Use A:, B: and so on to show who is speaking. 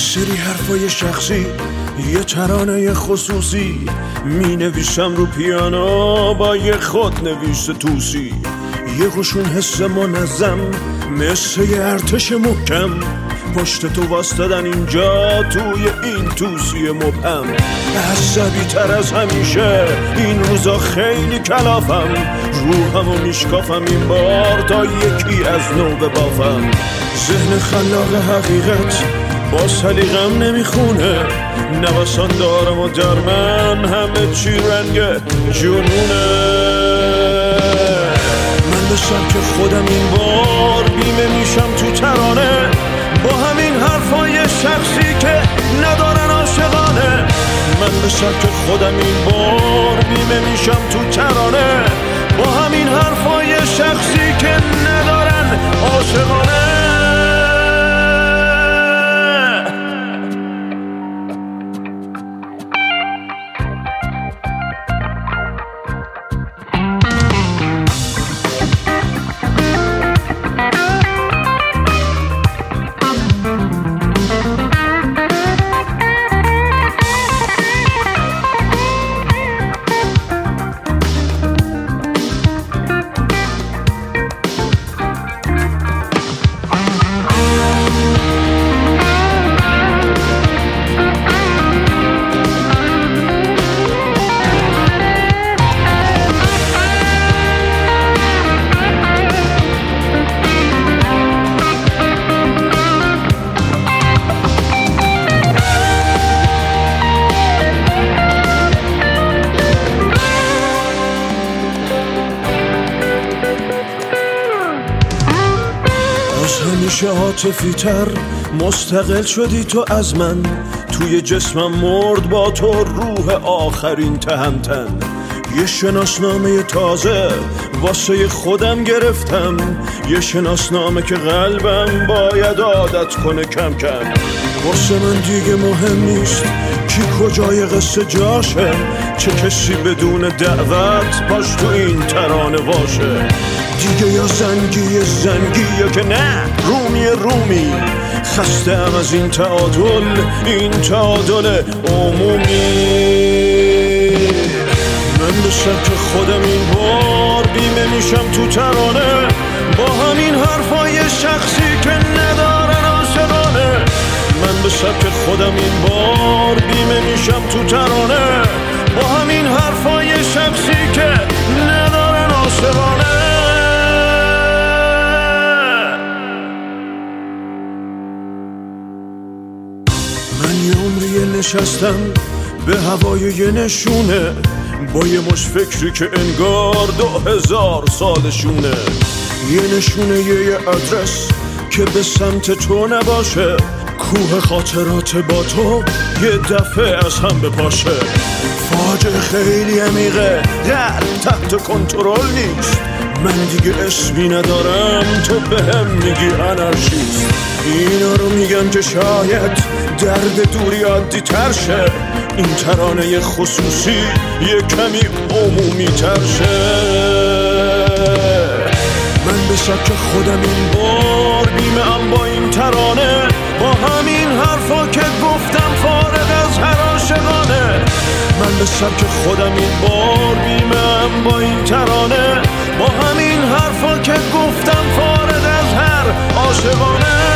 A: سری حرفای شخصی، یه ترانه خصوصی، می نویسم رو پیانو با یه خود نویس توسی. یه قشون حس منظم مثل یه ارتش محکم، پشت تو واسطدن اینجا توی این توسی مبهم. عصبی تر از همیشه این روزا خیلی کلافم، روحمو میشکافم این بار تا یکی از نو ببافم. ذهن خلاق حقیقت با سلیقم نمیخونه، نوسان دارم و در من همه چی رنگ جنونه. من به سبک خودم این بار بیمه میشم تو ترانه، با همین حرفای شخصی که ندارن عاشقانه. من به سبک خودم این بار بیمه میشم تو ترانه، با همین حرفای شخصی که ندارن عاشقانه. همیشه عاطفی تر مستقل شدی تو از من، توی جسمم مرد با تو روح آخرین تهمتن. یه شناسنامه تازه واسه خودم گرفتم، یه شناسنامه که قلبم باید عادت کنه کم کم. واسه من دیگه مهم نیست کی کجای قصه جاشه، چه کسی بدون دعوت پاش تو این ترانه باشه. دیگه یا زنگی یا که نه رومی، خستم از این تعادل عمومی. من به سبک خودم این بار بیمه میشم تو ترانه، با همین حرفای شخصی که ندارن عاشقانه. من به سبک خودم این بار بیمه میشم تو ترانه، با همین حرفای شخصی که ندارن عاشقانه. من یه عمری نشستم به هوای یه نشونه، با یه مش فکری که انگار 2000 سالشونه. یه نشونه یه ادرس که به سمت تو نباشه، کوه خاطرات با تو یه دفعه از هم بپاشه. فاجعه خیلی عمیقه، تحت کنترل نیست. من دیگه اسمی ندارم، تو بهم میگی انارشیست. اینا رو میگم که شاید درد دوری عادی تر شه، این ترانه خصوصی یه کمی عمومی تر شه. من به سبک خودم این بار بیمه ام با این ترانه، با همین حرفا که گفتم فارغ از هر عاشقانه. من به سبک خودم این بار بیمه ام با این ترانه، با همین حرفا که گفتم فارغ از هر عاشقانه.